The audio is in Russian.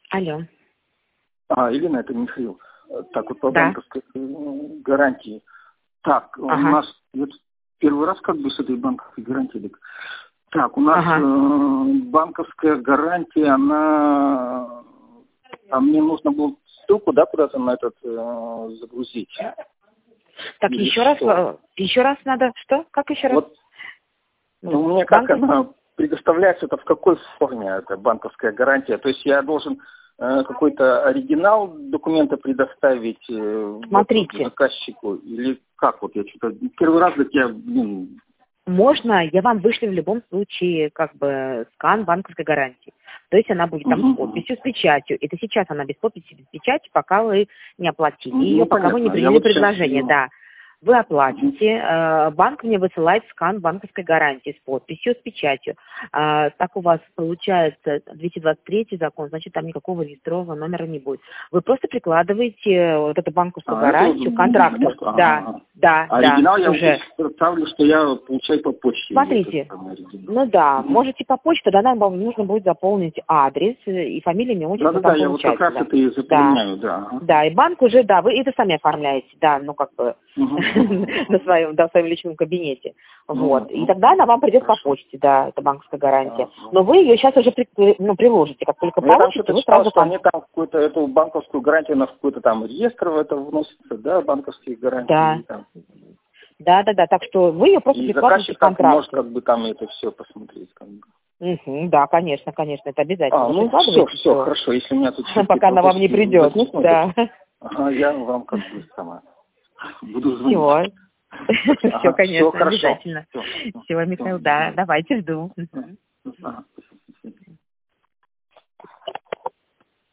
Алло. Елена, это Михаил. Так, вот по Да. банковской гарантии. Так, у Ага. нас вот первый раз как бы с этой банковской гарантией. Так, у нас банковская гарантия, она... А мне нужно было ссылку, да, куда-то на этот загрузить. Так, Или еще раз надо. Что? Как еще раз? Вот, ну, мне как она предоставляется, это в какой форме эта банковская гарантия? То есть я должен какой-то оригинал документа предоставить Смотрите. заказчику? Или как? Вот я что-то первый раз для тебя... Можно, я вам вышлю в любом случае как бы скан банковской гарантии. То есть она будет там с подписью, с печатью. Это сейчас она без подписи, без печати, пока вы не оплатили ее, пока вы не приняли предложение. Да. Вы оплатите, банк мне высылает скан банковской гарантии с подписью, с печатью. Так у вас получается 223 закон, значит, там никакого регистрового номера не будет. Вы просто прикладываете вот эту банковскую гарантию к контракту. Да. Оригинал я уже ставлю, что я получаю по почте. Смотрите, можете по почте, тогда нам нужно будет заполнить адрес и фамилия, имя, отчество. Да, я вот как раз это и заполняю, да. Да, и банк уже, да, вы это сами оформляете, да, ну как бы на своем личном кабинете. Вот. И тогда она вам придет по почте, да, это банковская гарантия. Но вы ее сейчас уже приложите, как только получите, вы сразу... что они там какую-то эту банковскую гарантию на какой-то там реестр в это вносятся, да, банковские гарантии. Да. Так что вы ее просто прикладываете к контракту. Может как бы там это все посмотреть. Как бы. Да, конечно, это обязательно. Все, хорошо, если у меня тут... Пока она вам не придет, да. Я вам как бы сама буду звонить. Все, конечно, обязательно. Все, Михаил, да, давайте, жду.